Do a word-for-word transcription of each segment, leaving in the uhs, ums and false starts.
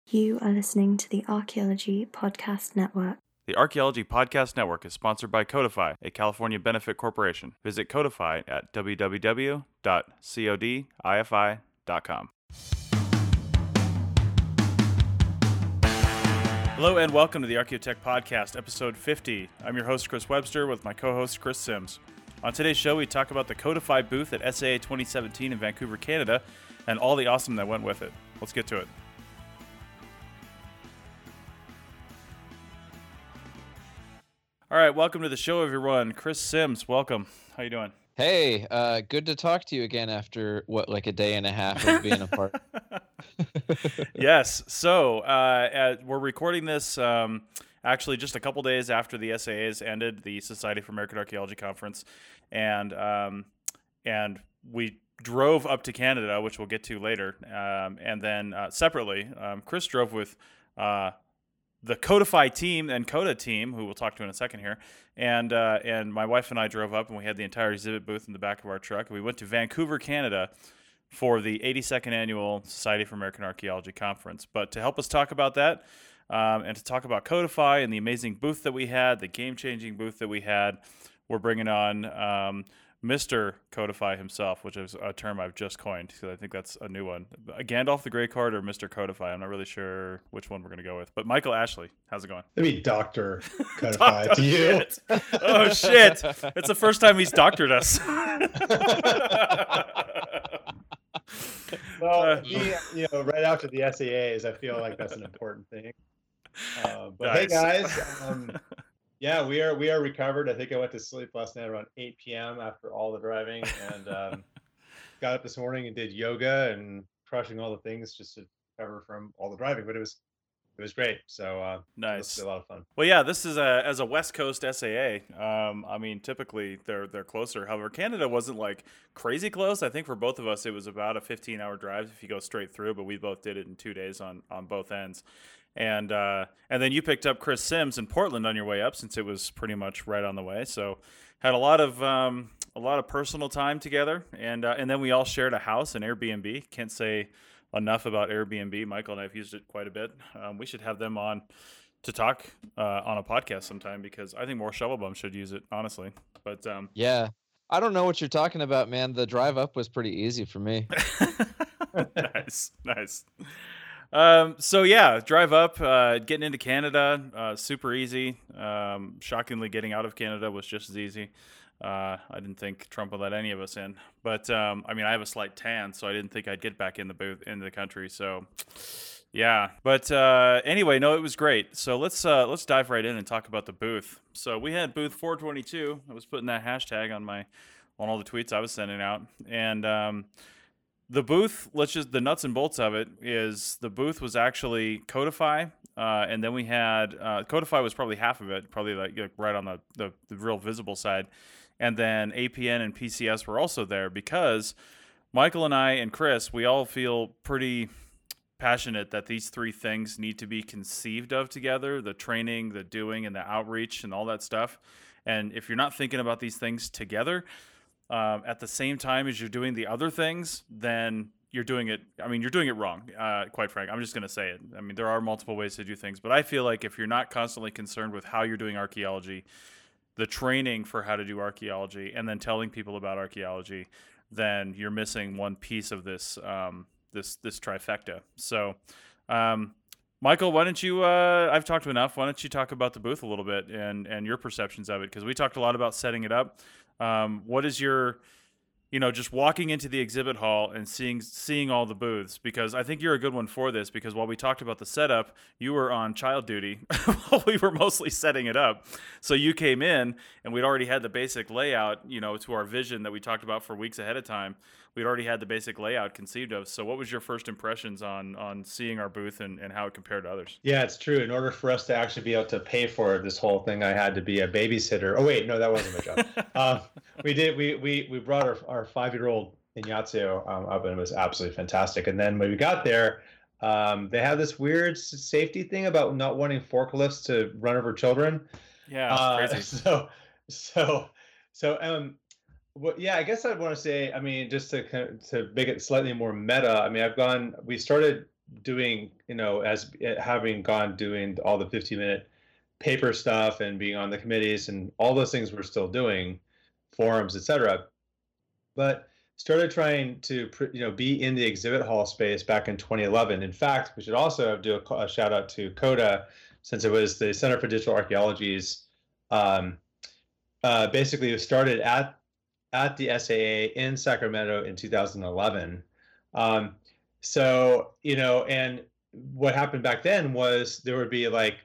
You are listening to the Archaeology Podcast Network. The Archaeology Podcast Network is sponsored by Codify, a California benefit corporation. Visit Codify at w w w dot codifi dot com. Hello and welcome to the Archaeotech Podcast, episode fifty. I'm your host, Chris Webster, with my co-host, Chris Sims. On today's show, we talk about the Codify booth at S A A twenty seventeen in Vancouver, Canada, and all the awesome that went with it. Let's get to it. All right, welcome to the show, everyone. Chris Sims, welcome. How you doing? Hey, uh, good to talk to you again after, what, like a day and a half of being apart. Yes, so uh, at, we're recording this um, actually just a couple days after the S A As ended, the Society for American Archaeology Conference, and um, and we drove up to Canada, which we'll get to later, um, and then uh, separately, um, Chris drove with uh, the Codify team and Coda team, who we'll talk to in a second here, and uh, and my wife and I drove up, and we had the entire exhibit booth in the back of our truck. We went to Vancouver, Canada, for the eighty-second Annual Society for American Archaeology Conference. But to help us talk about that, um, and to talk about Codify and the amazing booth that we had, the game-changing booth that we had, we're bringing on um, Mister Codify himself, which is a term I've just coined, because I think that's a new one. Gandalf the Grey Card or Mister Codify? I'm not really sure which one we're going to go with. But Michael Ashley, how's it going? Let me Doctor Codify to you. Shit. Oh, shit. It's the first time he's doctored us. Well, Uh, me, you know, right after the S A As, I feel like that's an important thing. Uh, but Nice. hey, guys, um, yeah, we are we are recovered. I think I went to sleep last night around eight p.m. after all the driving, and um, got up this morning and did yoga and crushing all the things just to recover from all the driving. But it was it was great. So uh, Nice. it was a lot of fun. Well, yeah, this is a as a West Coast S A A. Um, I mean, typically they're they're closer. However, Canada wasn't like crazy close. I think for both of us, it was about a fifteen hour drive if you go straight through. But we both did it in two days on on both ends. And uh, and then you picked up Chris Sims in Portland on your way up, since it was pretty much right on the way. So had a lot of um, a lot of personal time together, and uh, and then we all shared a house, an Airbnb. Can't say enough about Airbnb. Michael and I have used it quite a bit. Um, we should have them on to talk uh, on a podcast sometime, because I think more shovel bums should use it, honestly. But um, Yeah, I don't know what you're talking about, man. The drive up was pretty easy for me. nice, nice. Um, so yeah, drive up, uh, getting into Canada, uh, super easy. Um, shockingly, getting out of Canada was just as easy. Uh, I didn't think Trump would let any of us in, but um, I mean, I have a slight tan, so I didn't think I'd get back in the booth into the country. So yeah, but uh, anyway, no, it was great. So let's uh, let's dive right in and talk about the booth. So we had booth four twenty-two. I was putting that hashtag on my on all the tweets I was sending out, and um, the booth, let's just, the nuts and bolts of it is the booth was actually Codify, uh, and then we had, uh, Codify was probably half of it, probably like, like right on the, the, the real visible side. And then A P N and P C S were also there, because Michael and I and Chris, we all feel pretty passionate that these three things need to be conceived of together: the training, the doing, and the outreach, and all that stuff. And if you're not thinking about these things together, Um, at the same time as you're doing the other things, then you're doing it. I mean, you're doing it wrong, uh, quite frank. I'm just going to say it. I mean, there are multiple ways to do things, but I feel like if you're not constantly concerned with how you're doing archaeology, the training for how to do archaeology, and then telling people about archaeology, then you're missing one piece of this um, this this trifecta. So, um, Michael, why don't you, uh, I've talked enough. Why don't you talk about the booth a little bit and, and your perceptions of it? Because we talked a lot about setting it up. Um, what is your, you know, just walking into the exhibit hall and seeing seeing all the booths? Because I think you're a good one for this, because while we talked about the setup, you were on child duty while we were mostly setting it up. So you came in and we'd already had the basic layout, you know, to our vision that we talked about for weeks ahead of time. We'd already had the basic layout conceived of. So what was your first impressions on on seeing our booth and, and how it compared to others? Yeah, it's true. In order for us to actually be able to pay for this whole thing, I had to be a babysitter. Oh wait, no, that wasn't my job. uh, we did. We we we brought our our five year old Ignacio um, up, and it was absolutely fantastic. And then when we got there, um, they have this weird safety thing about not wanting forklifts to run over children. Yeah, Uh, crazy. so so so um. Well, yeah, I guess I'd want to say, I mean, just to kind of, to make it slightly more meta. I mean, I've gone. We started doing, you know, as having gone doing all the fifty minute paper stuff and being on the committees and all those things we're still doing, forums, et cetera. But started trying to, you know, be in the exhibit hall space back in twenty eleven. In fact, we should also do a, a shout out to CODA, since it was the Center for Digital Archaeology's, um, uh, basically it started at at the S A A in Sacramento in two thousand eleven. Um, so, you know, and what happened back then was there would be like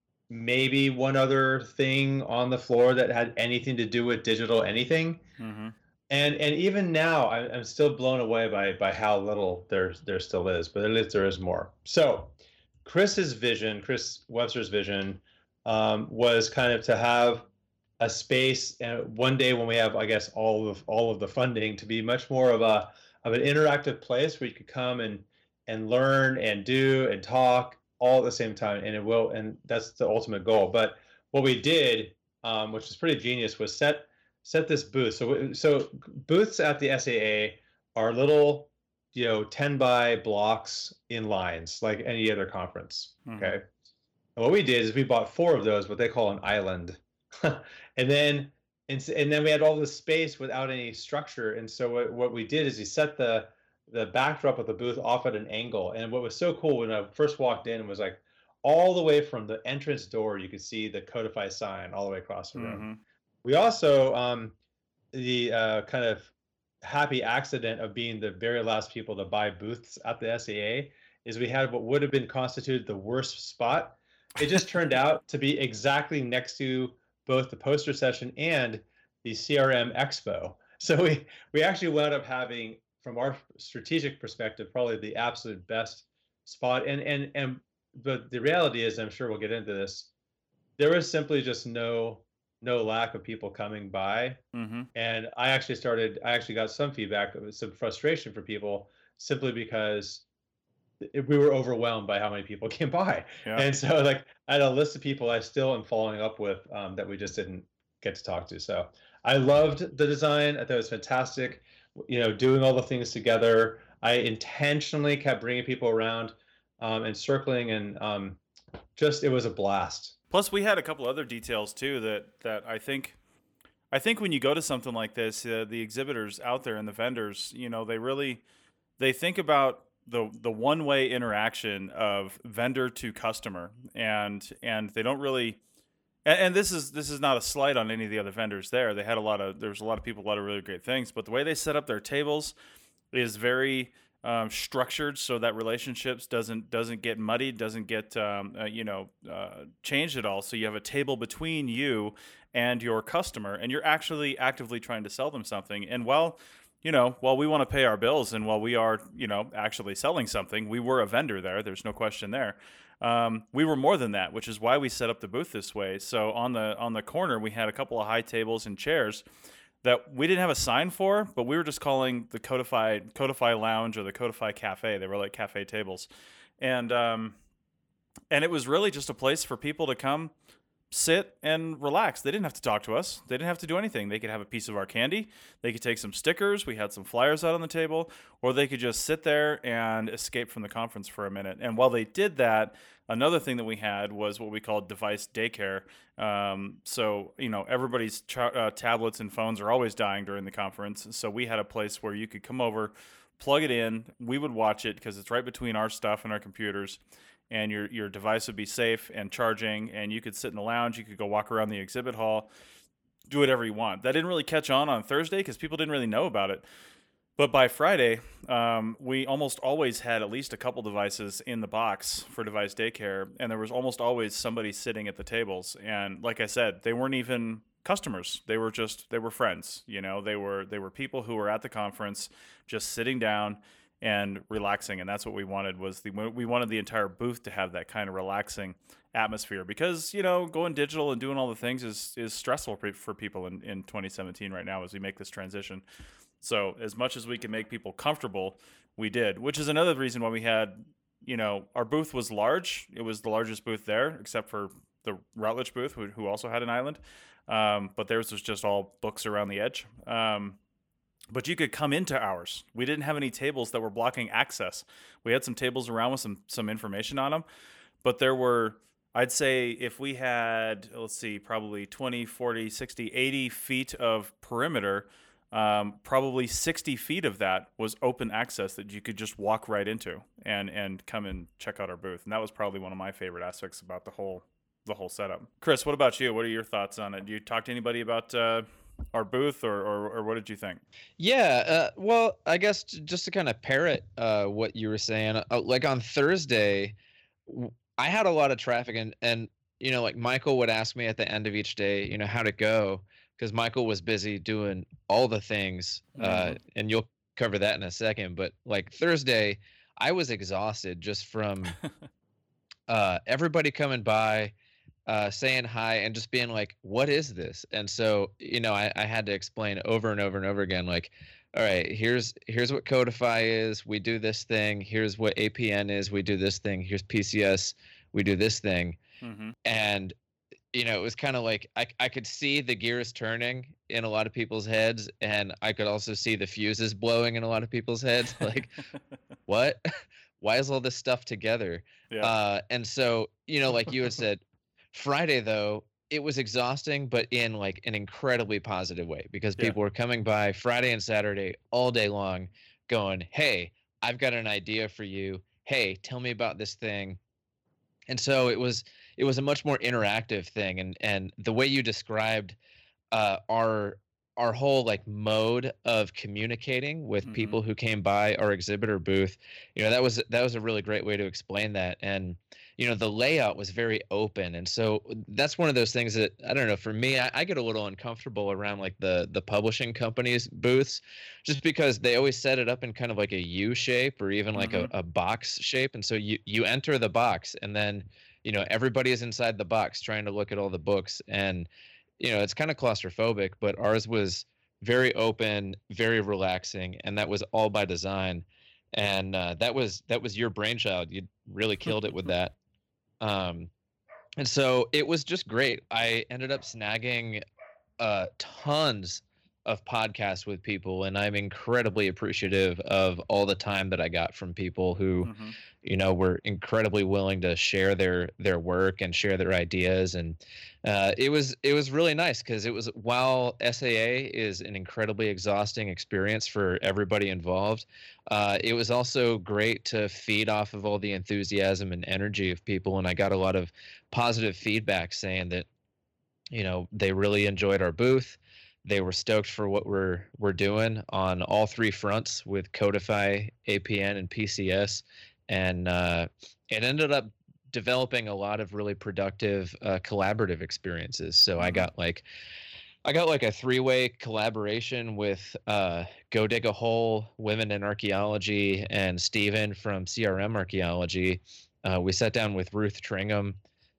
maybe one other thing on the floor that had anything to do with digital anything. Mm-hmm. And and even now, I, I'm still blown away by by how little there there still is, but at least there is more. So, Chris's vision, Chris Webster's vision, um, was kind of to have a space, and one day when we have, I guess, all of all of the funding, to be much more of a of an interactive place where you could come and and learn and do and talk all at the same time, and it will, and that's the ultimate goal. But what we did, um, which is pretty genius, was set set this booth. So so booths at the S A A are little, you know, ten by blocks in lines like any other conference. Mm-hmm. Okay. And what we did is we bought four of those, what they call an island. and then and, and then we had all this space without any structure. And so what, what we did is we set the the backdrop of the booth off at an angle. And what was so cool when I first walked in was like all the way from the entrance door, you could see the Codify sign all the way across the room. Mm-hmm. We also, um, the uh, kind of happy accident of being the very last people to buy booths at the S A A is we had what would have been constituted the worst spot. It just turned out to be exactly next to both the poster session and the C R M Expo. So we, we actually wound up having, from our strategic perspective, probably the absolute best spot. And, and, and, but the reality is, I'm sure we'll get into this, there was simply just no, no lack of people coming by. Mm-hmm. And I actually started, I actually got some feedback, some frustration for people simply because we were overwhelmed by how many people came by. Yeah. And so like I had a list of people I still am following up with um, that we just didn't get to talk to. So I loved the design. I thought it was fantastic. You know, doing all the things together. I intentionally kept bringing people around um, and circling, and um, just, it was a blast. Plus we had a couple other details too that, that I think, I think when you go to something like this, uh, the exhibitors out there and the vendors, you know, they really, they think about the the one-way interaction of vendor to customer, and and they don't really, and, and this is this is not a slight on any of the other vendors there. They had a lot of, there was a lot of people, a lot of really great things, but the way they set up their tables is very um, structured, so that relationships doesn't doesn't get muddied, doesn't get um, uh, you know uh, changed at all. So you have a table between you and your customer, and you're actually actively trying to sell them something. And while you know, while we want to pay our bills and while we are, you know, actually selling something, we were a vendor there. There's no question there. Um, we were more than that, which is why we set up the booth this way. So on the on the corner, we had a couple of high tables and chairs that we didn't have a sign for, but we were just calling the Codify Codify Lounge or the Codify Cafe. They were like cafe tables, and um, and it was really just a place for people to come, sit and relax. They didn't have to talk to us. They didn't have to do anything. They could have a piece of our candy. They could take some stickers. We had some flyers out on the table, or they could just sit there and escape from the conference for a minute. And while they did that, another thing that we had was what we called device daycare. Um, so, you know, everybody's ch- uh, tablets and phones are always dying during the conference. So we had a place where you could come over, plug it in. We would watch it because it's right between our stuff and our computers. And your your device would be safe and charging, and you could sit in the lounge. You could go walk around the exhibit hall, do whatever you want. That didn't really catch on on Thursday because people didn't really know about it. But by Friday, um, we almost always had at least a couple devices in the box for device daycare, and there was almost always somebody sitting at the tables. And like I said, they weren't even customers. They were just, they were friends. You know, they were they were people who were at the conference just sitting down and relaxing, and that's what we wanted. Was the we wanted the entire booth to have that kind of relaxing atmosphere, because you know going digital and doing all the things is is stressful for people in, in twenty seventeen right now as we make this transition. So as much as we can make people comfortable, we did, which is another reason why we had, you know, our booth was large. It was the largest booth there, except for the Routledge booth, who, who also had an island, um, but theirs was just all books around the edge. Um, but you could come into ours. We didn't have any tables that were blocking access. We had some tables around with some some information on them, but there were, I'd say if we had, let's see, probably twenty, forty, sixty, eighty feet of perimeter, um, probably sixty feet of that was open access that you could just walk right into and, and come and check out our booth. And that was probably one of my favorite aspects about the whole, the whole setup. Chris, what about you? What are your thoughts on it? Do you talk to anybody about uh, our booth or, or, or what did you think? Yeah, uh, well, I guess j- just to kind of parrot uh, what you were saying, uh, like on Thursday, w- I had a lot of traffic, and and you know, like Michael would ask me at the end of each day, you know, how'd it go? Because Michael was busy doing all the things, uh, Mhm. and you'll cover that in a second. But like Thursday, I was exhausted just from uh, everybody coming by, uh, saying hi, and just being like, "What is this?" And so, you know, I, I had to explain over and over and over again, like, "All right, here's here's what Codify is. We do this thing. Here's what A P N is. We do this thing. Here's P C S. We do this thing." Mhm. And you know, it was kind of like I I could see the gears turning in a lot of people's heads, and I could also see the fuses blowing in a lot of people's heads. Like, what? Why is all this stuff together? Yeah. Uh, and so, you know, like you had said, Friday though, it was exhausting, but in like an incredibly positive way, because Yeah. people were coming by Friday and Saturday all day long going, "Hey, I've got an idea for you. Hey, tell me about this thing." And so it was it was a much more interactive thing, and and the way you described uh, our our whole like mode of communicating with Mhm. people who came by our exhibitor booth, you know, that was that was a really great way to explain that. And you know, the layout was very open, and so that's one of those things that I don't know, for me, I, I get a little uncomfortable around like the the publishing companies booths, just because they always set it up in kind of like a U shape or even like Mhm. a, a box shape. And so you you enter the box, and then you know, everybody is inside the box trying to look at all the books, and you know, it's kind of claustrophobic, but ours was very open, very relaxing, and that was all by design. And uh, that was that was your brainchild. You really killed it with that. Um, and so it was just great. I ended up snagging uh, tons of podcasts with people, and I'm incredibly appreciative of all the time that I got from people who, Mhm. you know, were incredibly willing to share their their work and share their ideas. And uh, it was it was really nice, because it was, while S A A is an incredibly exhausting experience for everybody involved, uh, it was also great to feed off of all the enthusiasm and energy of people. And I got a lot of positive feedback saying that, you know, they really enjoyed our booth. They were stoked for what we're we're doing on all three fronts with Codify, A P N, and P C S. And uh, it ended up developing a lot of really productive uh, collaborative experiences. So I Mhm. got like I got like a three-way collaboration with uh, Go Dig a Hole, Women in Archaeology, and Steven from C R M Archaeology. Uh, we sat down with Ruth Tringham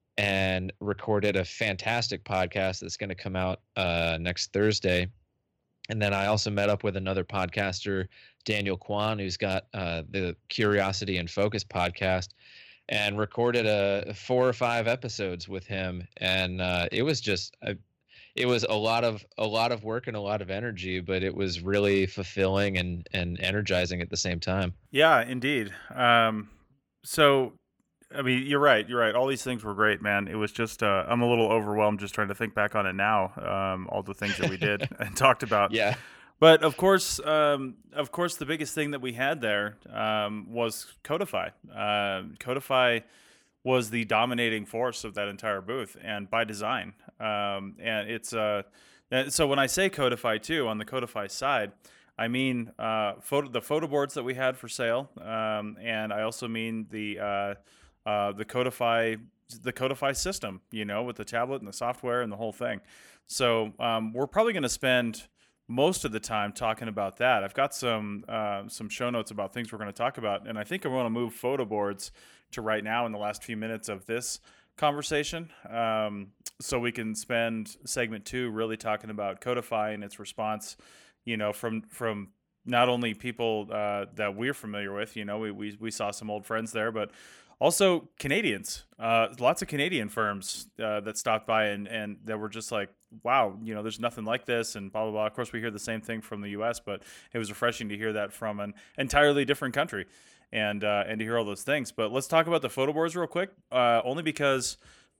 and recorded a fantastic podcast that's going to come out uh, next Thursday. And then I also met up with another podcaster, Daniel Kwan, who's got uh, the Curiosity and Focus podcast, and recorded a four or five episodes with him. And uh, it was just a, it was a lot of a lot of work and a lot of energy, but it was really fulfilling and and energizing at the same time. Yeah, indeed. Um, so, I mean, you're right. You're right. All these things were great, man. It was just, uh, I'm a little overwhelmed just trying to think back on it now. Um, all the things that we did and talked about. Yeah. But of course, um, of course, the biggest thing that we had there um, was Codify. Uh, Codify was the dominating force of that entire booth, and by design. Um, and it's uh, and so when I say Codify too, on the Codify side, I mean uh, photo the photo boards that we had for sale, um, and I also mean the uh, uh, the Codify the Codify system. You know, with the tablet and the software and the whole thing. So um, we're probably going to spend most of the time talking about that. I've got some uh, some show notes about things we're going to talk about, and I think I want to move photo boards to right now in the last few minutes of this conversation, um, so we can spend segment two really talking about Codify and its response. You know, from from not only people uh, that we're familiar with. You know, we, we we saw some old friends there, but Also, Canadians, uh, lots of Canadian firms uh, that stopped by and, and that were just like, wow, you know, there's nothing like this and blah, blah, blah. Of course, we hear the same thing from the U S, but it was refreshing to hear that from an entirely different country and uh, and to hear all those things. But let's talk about the photo boards real quick, uh, only because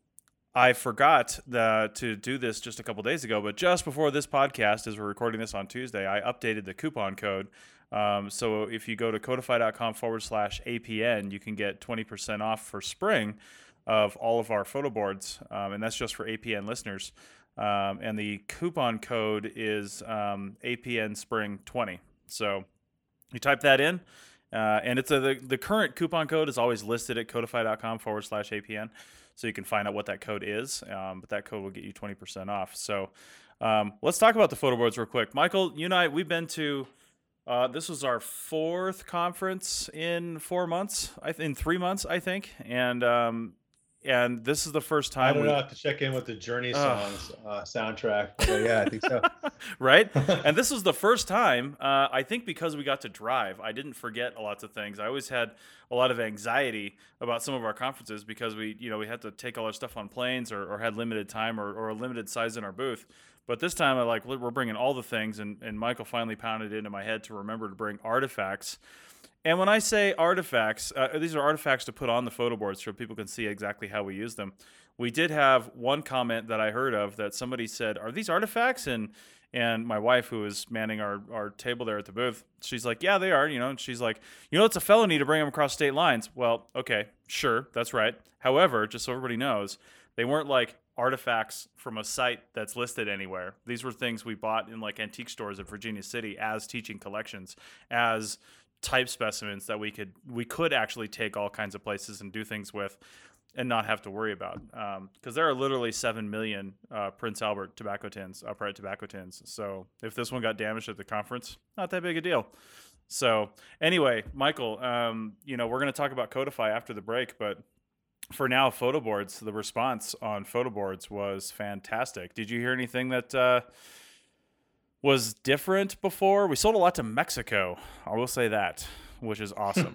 I forgot the, to do this just a couple days ago, but just before this podcast, as we're recording this on Tuesday, I updated the coupon code. Um, so if you go to codify.com forward slash APN, you can get twenty percent off for spring of all of our photo boards, um, and that's just for A P N listeners. Um, and the coupon code is um, A P N Spring twenty. So you type that in, uh, and it's a, the, the current coupon code is always listed at codify.com forward slash APN. So you can find out what that code is, um, but that code will get you twenty percent off. So um, let's talk about the photo boards real quick. Michael, you and I, we've been to, uh, this was our fourth conference in four months, I th- in three months, I think. And um, and this is the first time. I don't we know, I have to check in with the Journey songs uh, soundtrack. But yeah, I think so. Right? And this was the first time, uh, I think because we got to drive, I didn't forget lots of things. I always had a lot of anxiety about some of our conferences because we, you know, we had to take all our stuff on planes or, or had limited time or, or a limited size in our booth. But this time, I like we're bringing all the things, and, and Michael finally pounded it into my head to remember to bring artifacts. And when I say artifacts, uh, these are artifacts to put on the photo boards so people can see exactly how we use them. We did have one comment that I heard of that somebody said, "Are these artifacts?" And and my wife, who was manning our, our table there at the booth, she's like, "Yeah, they are." You know, and she's like, "You know, it's a felony to bring them across state lines." Well, okay, sure, that's right. However, just so everybody knows, they weren't like artifacts from a site that's listed anywhere. These were things we bought in like antique stores in Virginia City as teaching collections, as type specimens that we could we could actually take all kinds of places and do things with and not have to worry about, because um, there are literally seven million uh, Prince Albert tobacco tins, upright tobacco tins. So if this one got damaged at the conference, not that big a deal. So anyway, Michael, um, you know, we're going to talk about Codify after the break, but for now, photo boards, the response on photo boards was fantastic. Did you hear anything that uh, was different before? We sold a lot to Mexico, I will say that, which is awesome.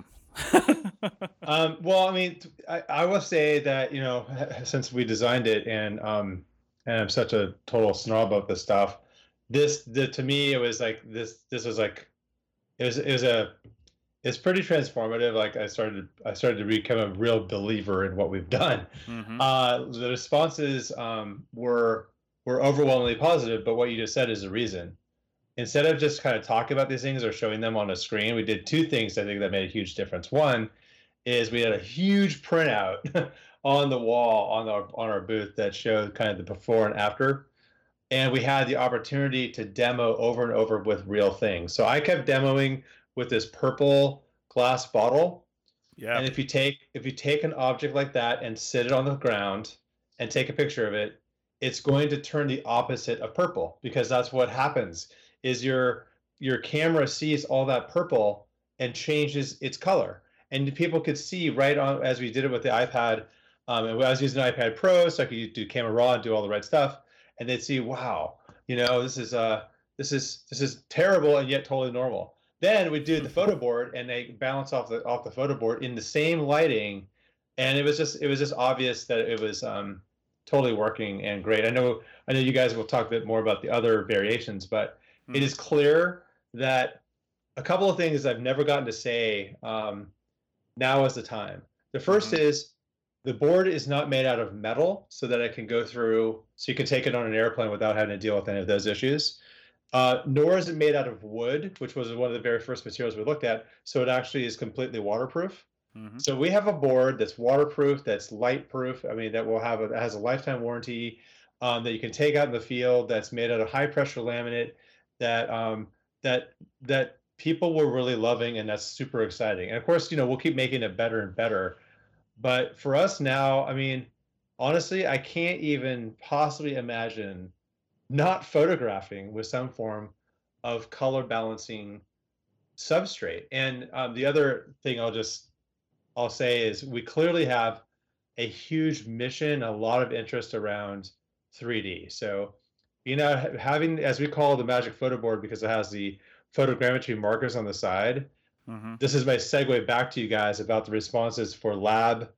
um, well, I mean, I, I will say that, you know, since we designed it and um, and I'm such a total snob about this stuff, this the, to me it was like this this was like it was it was a it's pretty transformative. Like I started I started to become a real believer in what we've done. Mm-hmm. Uh, the responses um, were were overwhelmingly positive, but what you just said is the reason. Instead of just kind of talking about these things or showing them on a screen, we did two things I think that made a huge difference. One is we had a huge printout on the wall on our on our booth that showed kind of the before and after, and we had the opportunity to demo over and over with real things. So I kept demoing with this purple glass bottle. Yeah. And if you take if you take an object like that and sit it on the ground and take a picture of it, it's going to turn the opposite of purple, because that's what happens. Is your your camera sees all that purple and changes its color, and people could see right on, as we did it with the iPad, um, and I was using an iPad Pro, so I could do camera raw and do all the right stuff, and they'd see, wow, you know, this is uh this is this is terrible and yet totally normal. Then we do the photo board, and they bounce off the off the photo board in the same lighting, and it was just it was just obvious that it was um, totally working and great. I know I know you guys will talk a bit more about the other variations, but it is clear that a couple of things I've never gotten to say, um, now is the time. The first mm-hmm. is the board is not made out of metal so that it can go through, so you can take it on an airplane without having to deal with any of those issues. Uh, nor is it made out of wood, which was one of the very first materials we looked at, so it actually is completely waterproof. Mm-hmm. So we have a board that's waterproof, that's light proof. I mean, that will have a, that has a lifetime warranty, um, that you can take out in the field, that's made out of high pressure laminate, that um, that that people were really loving, and that's super exciting. And of course, you know, we'll keep making it better and better. But for us now, I mean, honestly, I can't even possibly imagine not photographing with some form of color balancing substrate. And um, the other thing I'll just I'll say is we clearly have a huge mission, a lot of interest around three D. So, you know, having, as we call the Magic Photo Board, because it has the photogrammetry markers on the side, mm-hmm. this is my segue back to you guys about the responses for lab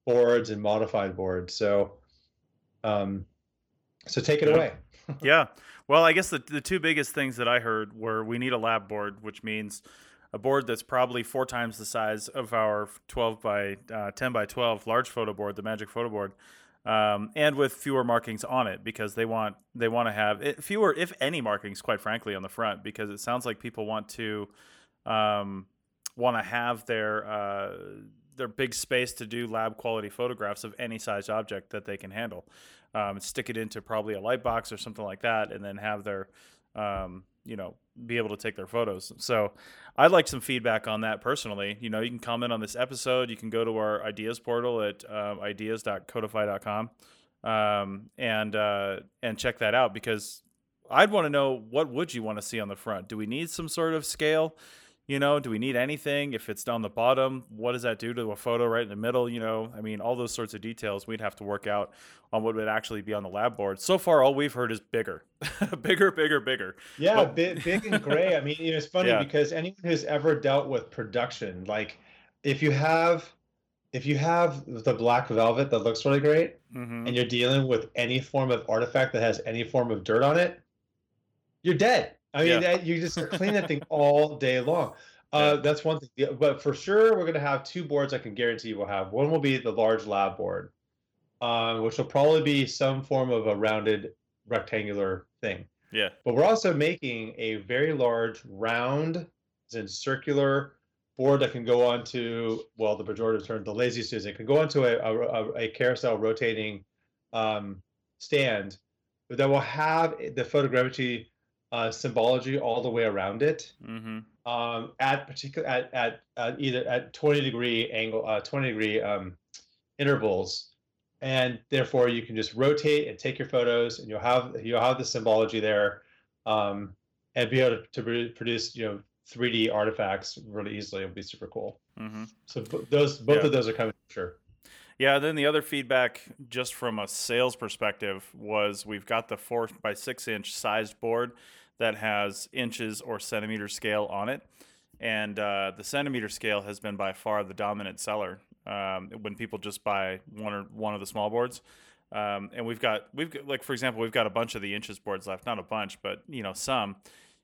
boards and modified boards. So, um, so take it Yeah. away. Yeah. Well, I guess the the two biggest things that I heard were we need a lab board, which means a board that's probably four times the size of our twelve by uh, ten by twelve large photo board, the Magic Photo Board, um, and with fewer markings on it because they want they want to have it, fewer, if any, markings, quite frankly, on the front because it sounds like people want to um, want to have their uh, their big space to do lab quality photographs of any size object that they can handle. Um, stick it into probably a light box or something like that, and then have their, um, you know, be able to take their photos. So I'd like some feedback on that personally. You know, you can comment on this episode. You can go to our ideas portal at uh, ideas dot codify dot com um, and uh, and check that out because I'd want to know what would you want to see on the front. Do we need some sort of scale? You know, do we need anything? If it's down the bottom, what does that do to a photo right in the middle? You know, I mean, all those sorts of details we'd have to work out on what would actually be on the lab board. So far, all we've heard is bigger, bigger, bigger, bigger. Yeah, But- big, big and gray. I mean, you know, it's funny Yeah. because anyone who's ever dealt with production, like if you have, if you have the black velvet that looks really great, Mhm. and you're dealing with any form of artifact that has any form of dirt on it, you're dead. I mean, Yeah. that, you just clean that thing all day long. Uh, Yeah. That's one thing. Yeah, but for sure, we're going to have two boards I can guarantee you will have. One will be the large lab board, uh, which will probably be some form of a rounded rectangular thing. Yeah. But we're also making a very large round and circular board that can go onto, well, the pejorative term, the lazy Susan, can go onto a, a, a carousel rotating um, stand that will have the photogrammetry uh, symbology all the way around it Mm-hmm. um, at particular at, at at either at twenty degree angle, uh, twenty degree um, intervals, and therefore you can just rotate and take your photos, and you'll have you'll have the symbology there, um, and be able to, to pro- produce you know three D artifacts really easily. It'll be super cool. Mm-hmm. So b- those both Yeah. of those are coming for sure. Yeah, then the other feedback, just from a sales perspective, was we've got the four by six inch sized board that has inches or centimeter scale on it, and uh, the centimeter scale has been by far the dominant seller um, when people just buy one or one of the small boards. Um, and we've got we've got, like for example, we've got a bunch of the inches boards left, not a bunch, but you know some.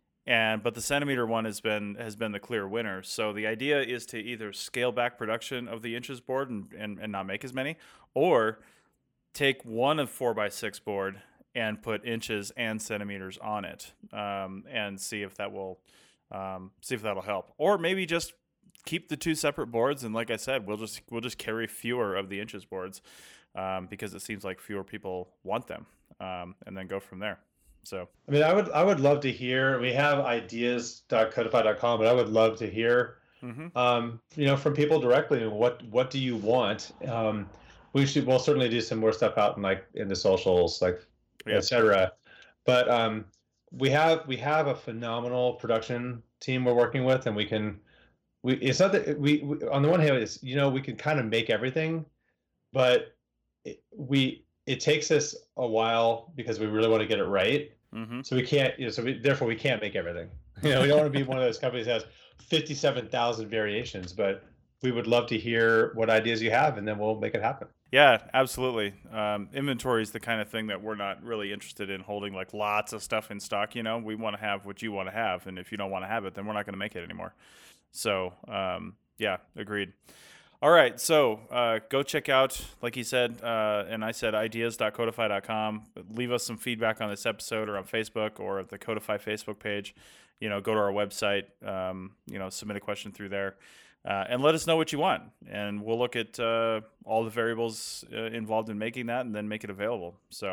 And but the centimeter one has been has been the clear winner. So the idea is to either scale back production of the inches board and, and, and not make as many, or take one of four by six board and put inches and centimeters on it, um, and see if that will um, see if that'll help. Or maybe just keep the two separate boards, and like I said, we'll just we'll just carry fewer of the inches boards um, because it seems like fewer people want them, um, and then go from there. So I mean, I would I would love to hear. We have ideas dot codify dot com, but I would love to hear, mhm. um, you know, from people directly. What what do you want? Um, we should we'll certainly do some more stuff out in like in the socials, like Yeah. et cetera. But um, we have we have a phenomenal production team we're working with, and we can we it's not that we, we on the one hand it's you know we can kind of make everything, but it, we it takes us a while because we really want to get it right. Mm-hmm. So we can't, you know, so we, therefore we can't make everything. You know, we don't want to be one of those companies that has fifty-seven thousand variations, but we would love to hear what ideas you have, and then we'll make it happen. Yeah, absolutely. Um, inventory is the kind of thing that we're not really interested in holding like lots of stuff in stock. You know, we want to have what you want to have, and if you don't want to have it, then we're not going to make it anymore. So, um, yeah, agreed. All right, so uh, go check out, like he said, uh, and I said, ideas dot codify dot com. Leave us some feedback on this episode or on Facebook or at the Codify Facebook page. You know, go to our website, um, you know, submit a question through there, uh, and let us know what you want. And we'll look at uh, all the variables uh, involved in making that and then make it available. So,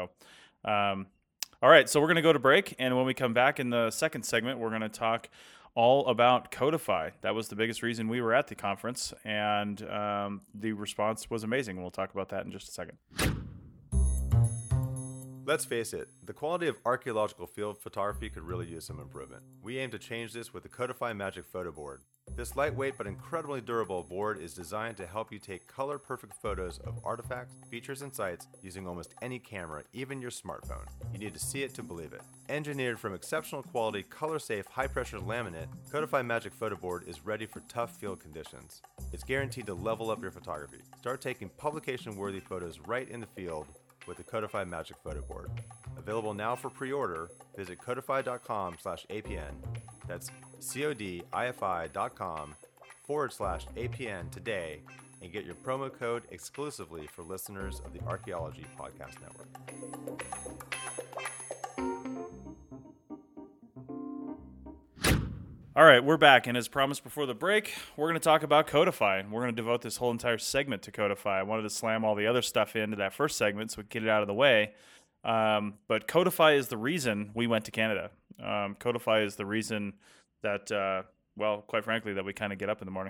um, all right, so we're going to go to break. And when we come back in the second segment, we're going to talk all about Codify. That was the biggest reason we were at the conference, and um, the response was amazing. We'll talk about that in just a second. Let's face it, the quality of archaeological field photography could really use some improvement. We aim to change this with the Codify Magic Photo Board. This lightweight but incredibly durable board is designed to help you take color-perfect photos of artifacts, features, and sites using almost any camera, even your smartphone. You need to see it to believe it. Engineered from exceptional quality, color-safe, high-pressure laminate, Codify Magic Photo Board is ready for tough field conditions. It's guaranteed to level up your photography. Start taking publication-worthy photos right in the field with the Codify Magic Photo Board. Available now for pre-order, visit codify.com slash APN. That's C-O-D-I-F-I.com forward slash APN today and get your promo code exclusively for listeners of the Archaeology Podcast Network. All right, we're back, and as promised before the break, we're going to talk about Codify. We're going to devote this whole entire segment to Codify. I wanted to slam all the other stuff into that first segment so we could get it out of the way. Um, but Codify is the reason we went to Canada. Um, Codify is the reason that, uh, well, quite frankly, that we kind of get up in the morning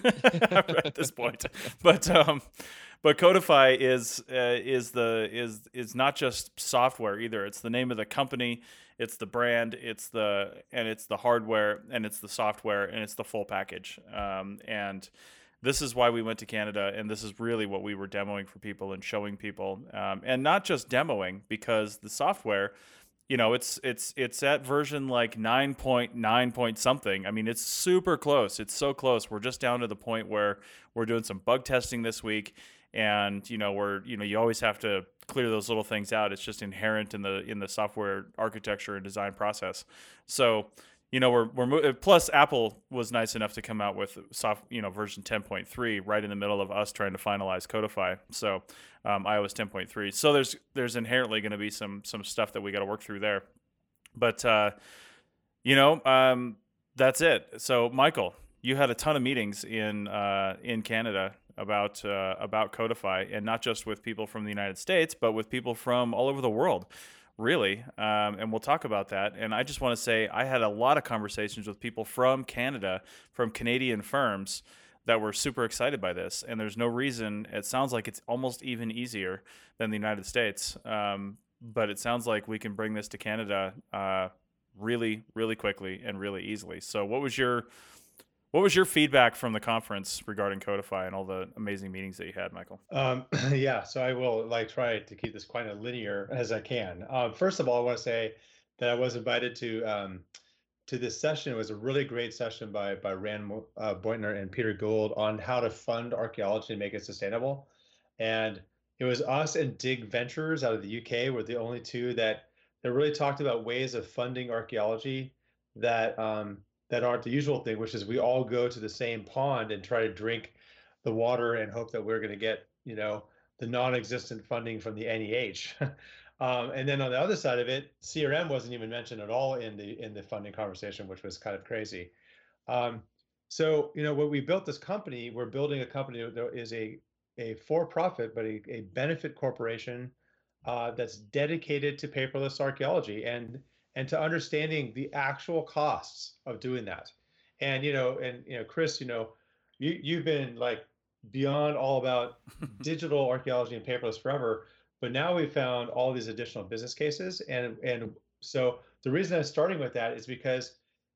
at this point. But um, but Codify is uh, is the is is not just software either. It's the name of the company. It's the brand, it's the and it's the hardware, and it's the software, and it's the full package. Um, and this is why we went to Canada, and this is really what we were demoing for people and showing people, um, and not just demoing, because the software, you know, it's it's it's at version like nine point nine point something. I mean, it's super close. It's so close. We're just down to the point where we're doing some bug testing this week. And, you know, we're, you know, you always have to clear those little things out. It's just inherent in the, in the software architecture and design process. So, you know, we're, we're, plus Apple was nice enough to come out with soft, you know, version ten point three right in the middle of us trying to finalize Codify. So, um, iOS ten point three. So there's, there's inherently going to be some, some stuff that we got to work through there. But, uh, you know, um, that's it. So, Michael, you had a ton of meetings in, uh, in Canada about uh, about Codify, and not just with people from the United States, but with people from all over the world, really. Um, and we'll talk about that. And I just want to say I had a lot of conversations with people from Canada, from Canadian firms, that were super excited by this. And there's no reason, it sounds like it's almost even easier than the United States. Um, but it sounds like we can bring this to Canada uh, really, really quickly and really easily. So what was your What was your feedback from the conference regarding Codify and all the amazing meetings that you had, Michael? Um, yeah, so I will like try to keep this quite as linear as I can. Um, first of all, I want to say that I was invited to um, to this session. It was a really great session by by Rand uh, Boytner and Peter Gould on how to fund archaeology and make it sustainable. And it was us and Dig Ventures out of the U K were the only two that that really talked about ways of funding archaeology that um, that aren't the usual thing, which is we all go to the same pond and try to drink the water and hope that we're going to get, you know, the non-existent funding from the N E H. um, and then on the other side of it, C R M wasn't even mentioned at all in the in the funding conversation, which was kind of crazy. Um, so, you know, when we built this company, we're building a company that is a a for-profit, but a, a benefit corporation uh, that's dedicated to paperless archaeology and and to understanding the actual costs of doing that. And, you know, and, you know, Chris, you know, you, you've been like beyond all about digital archaeology and paperless forever, but now we've found all these additional business cases. And, and so the reason I'm starting with that is because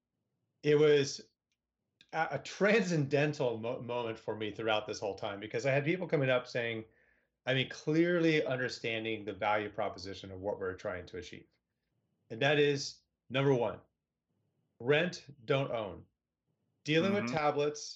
it was a, a transcendental mo moment for me throughout this whole time, because I had people coming up saying, I mean, clearly understanding the value proposition of what we're trying to achieve. And that is, number one, rent, don't own. Dealing Mm-hmm. with tablets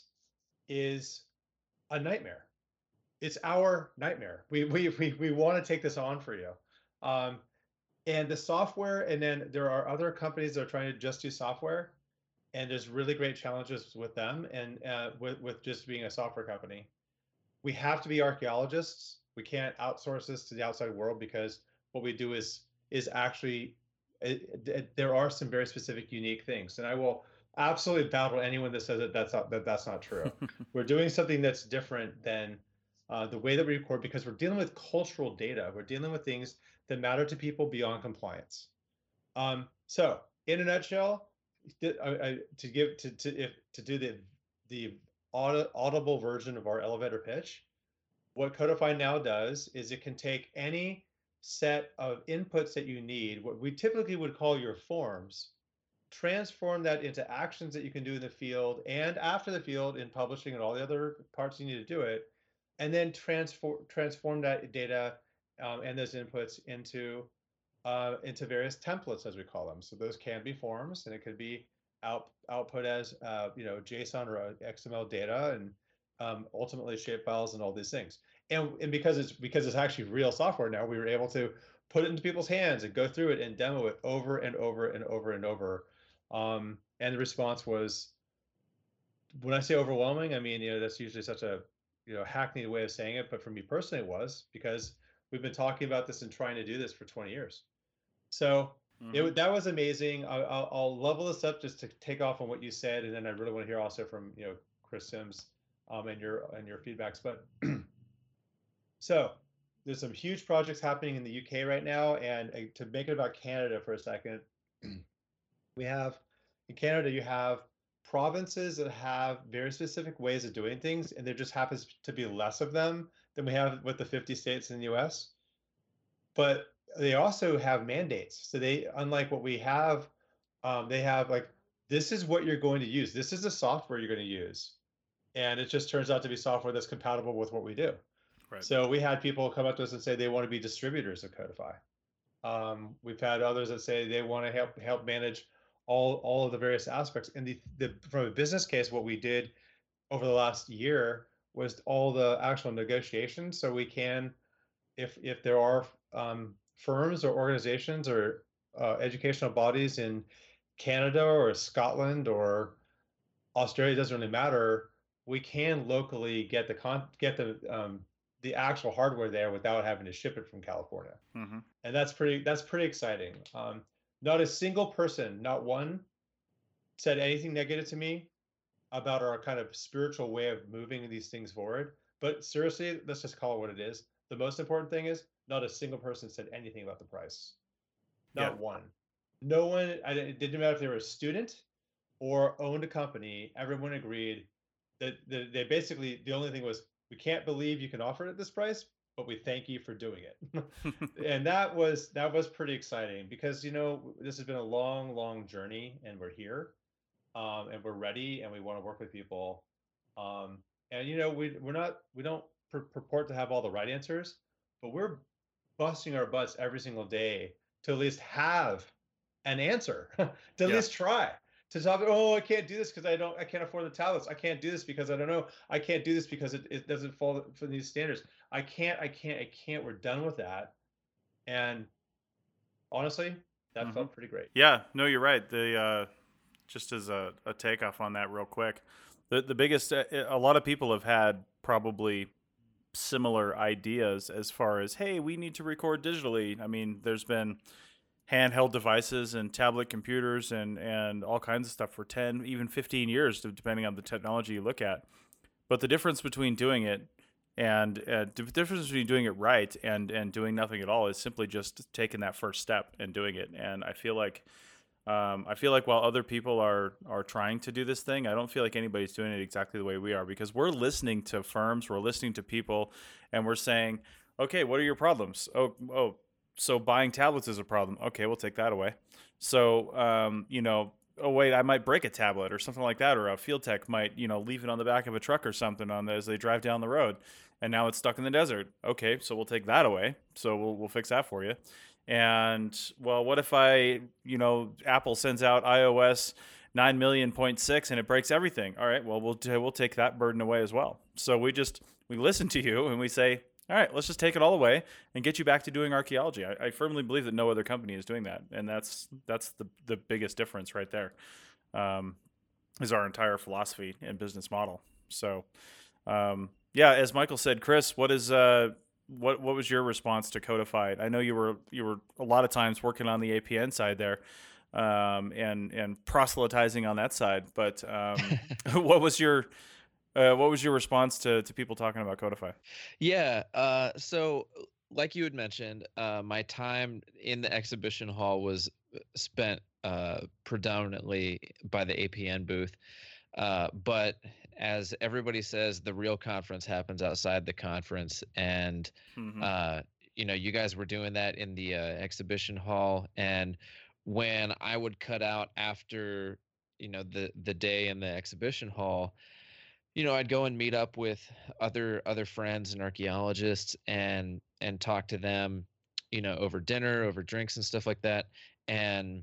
is a nightmare. It's our nightmare. We we we, we want to take this on for you. Um, and the software, and then there are other companies that are trying to just do software, and there's really great challenges with them and uh, with, with just being a software company. We have to be archaeologists. We can't outsource this to the outside world, because what we do is is actually It, it, there are some very specific, unique things, and I will absolutely battle anyone that says that that's not that that's not true. We're doing something that's different than uh, the way that we record, because we're dealing with cultural data. We're dealing with things that matter to people beyond compliance. Um, so, in a nutshell, I, I, to give to to if to do the the audible version of our elevator pitch, what Codify now does is it can take any set of inputs that you need, what we typically would call your forms, transform that into actions that you can do in the field and after the field in publishing and all the other parts you need to do it, and then transform transform that data um, and those inputs into uh, into various templates, as we call them. So those can be forms, and it could be out output as uh, you know JSON or X M L data, and um, ultimately shape files and all these things. And and because it's because it's actually real software now, we were able to put it into people's hands and go through it and demo it over and over and over and over. Um, and the response was, when I say overwhelming, I mean, you know, that's usually such a, you know, hackneyed way of saying it. But for me personally, it was, because we've been talking about this and trying to do this for twenty years. So Mhm. it, that was amazing. I, I'll, I'll level this up just to take off on what you said. And then I really want to hear also from, you know, Chris Sims um, and your, and your feedbacks. But so there's some huge projects happening in the U K right now. And uh, to make it about Canada for a second, we have, in Canada, you have provinces that have very specific ways of doing things, and there just happens to be less of them than we have with the fifty states in the U S. But they also have mandates. So they, unlike what we have, um, they have like, this is what you're going to use. This is the software you're going to use. And it just turns out to be software that's compatible with what we do. Right. So we had people come up to us and say they want to be distributors of Codify. Um, we've had others that say they want to help help manage all all of the various aspects. And the, the from a business case, what we did over the last year was all the actual negotiations. So we can, if if there are um, firms or organizations or uh, educational bodies in Canada or Scotland or Australia, it doesn't really matter. We can locally get the con get the um, the actual hardware there without having to ship it from California. Mm-hmm. And that's pretty that's pretty exciting. Um, not a single person, not one, said anything negative to me about our kind of spiritual way of moving these things forward. But seriously, let's just call it what it is. The most important thing is not a single person said anything about the price. Not Yeah. one. No one. I, it didn't matter if they were a student or owned a company. Everyone agreed that, that they basically, the only thing was, we can't believe you can offer it at this price, but we thank you for doing it. And that was that was pretty exciting, because you know this has been a long long journey, and we're here, um, and we're ready, and we want to work with people, um, and you know we we're not we don't pur purport to have all the right answers, but we're busting our butts every single day to at least have an answer, to at Yeah. least try. To talk, oh, I can't do this because I don't, I can't afford the tablets. I can't do this because I don't know. I can't do this because it, it doesn't fall for these standards. I can't, I can't, I can't. We're done with that. And honestly, that Mhm. felt pretty great. Yeah, no, you're right. The uh, just as a, a takeoff on that, real quick, the the biggest uh, a lot of people have had probably similar ideas as far as, hey, we need to record digitally. I mean, there's been handheld devices and tablet computers and and all kinds of stuff for ten, even fifteen years, depending on the technology you look at. But the difference between doing it and uh, the difference between doing it right and and doing nothing at all is simply just taking that first step and doing it. And I feel like um, I feel like while other people are are trying to do this thing, I don't feel like anybody's doing it exactly the way we are, because we're listening to firms, we're listening to people, and we're saying, okay, what are your problems? Oh, oh, so buying tablets is a problem. Okay, we'll take that away. So, um, you know, oh wait, I might break a tablet or something like that, or a field tech might, you know, leave it on the back of a truck or something on the, as they drive down the road, and now it's stuck in the desert. Okay, so we'll take that away. So we'll we'll fix that for you. And well, what if I, you know, Apple sends out iOS nine million point six and it breaks everything? All right, well we'll t- we'll take that burden away as well. So we just we listen to you and we say, all right, let's just take it all away and get you back to doing archaeology. I, I firmly believe that no other company is doing that, and that's that's the the biggest difference right there. Um, is our entire philosophy and business model. So, um, yeah, as Michael said, Chris, what is uh, what what was your response to Codified? I know you were you were a lot of times working on the A P N side there, um, and and proselytizing on that side. But um, what was your uh, what was your response to to people talking about Codify? Yeah. Uh, so, like you had mentioned, uh, my time in the exhibition hall was spent uh, predominantly by the A P N booth. Uh, but as everybody says, the real conference happens outside the conference, and Mm-hmm. uh, you know, you guys were doing that in the uh, exhibition hall, and when I would cut out after, you know, the the day in the exhibition hall, you know, I'd go and meet up with other other friends and archaeologists and and talk to them, you know, over dinner, over drinks and stuff like that. And